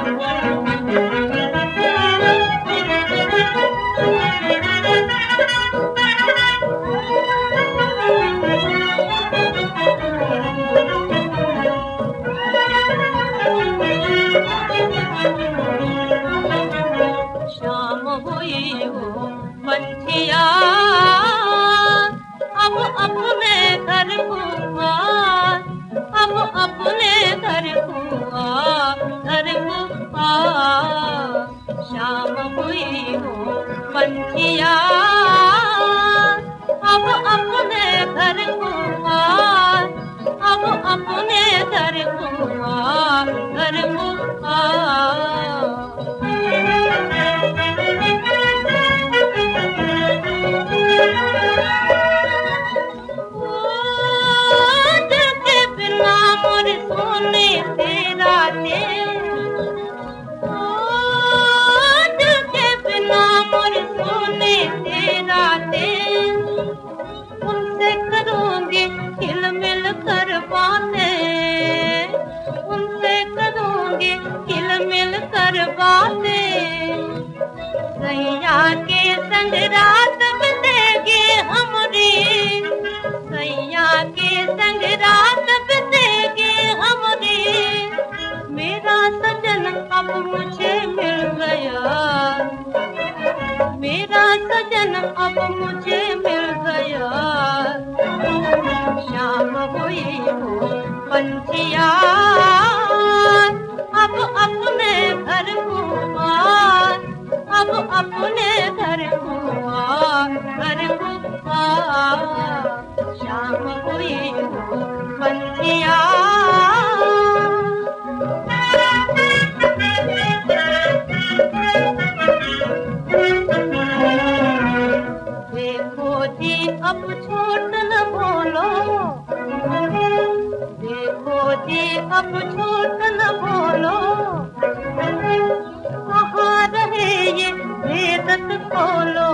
शाम हुई हो पंछिया अब अपने घर को आ, अब अपने घर को आ, घर को आ। शाम हुई हो पंछिया अब अपने घर को आ, अब अपने घर को आ, घर को आ। सोने तेरा दे दिल के बिना मोर सोने तेरा दे उनसे करूँगी हिलमिल कर बातें उनसे करूँगी हिलमिल कर बातें सैया के संग रात बितेगी हमारी सैया के संग रात बितेगी हमारी मेरा सजन अब मुझे मिल गया मेरा सजन अब मुझे मिल गया शाम हुई हो पंछिया अब अपने घर को आ अब अपने घर को आ घर को आ शाम हुई हो पंछिया देखो जी अब झूठ न बोलो देखो जी अब झूठ न बोलो कहाँ रहे ये भेदत खोलो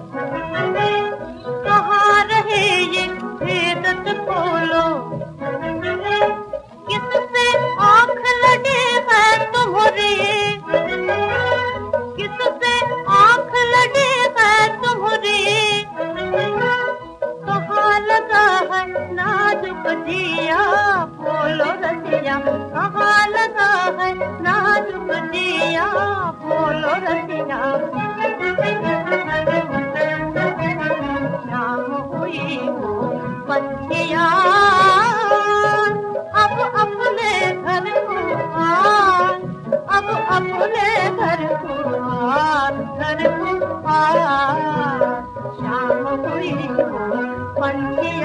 कहाँ रहे ये भेदत खोलो किससे आँख लगे है तुम्हारी किससे आँख लगे है तुम्हारी कहाँ लगा है नाजुक जिया बोलो रसिया कहाँ लगा है नाजुक जिया बोलो रसिया शाम हुई हो पंछिया अब अपने घर को आ अब अपने घर को आ घर को आ शाम हुई हो पंछिया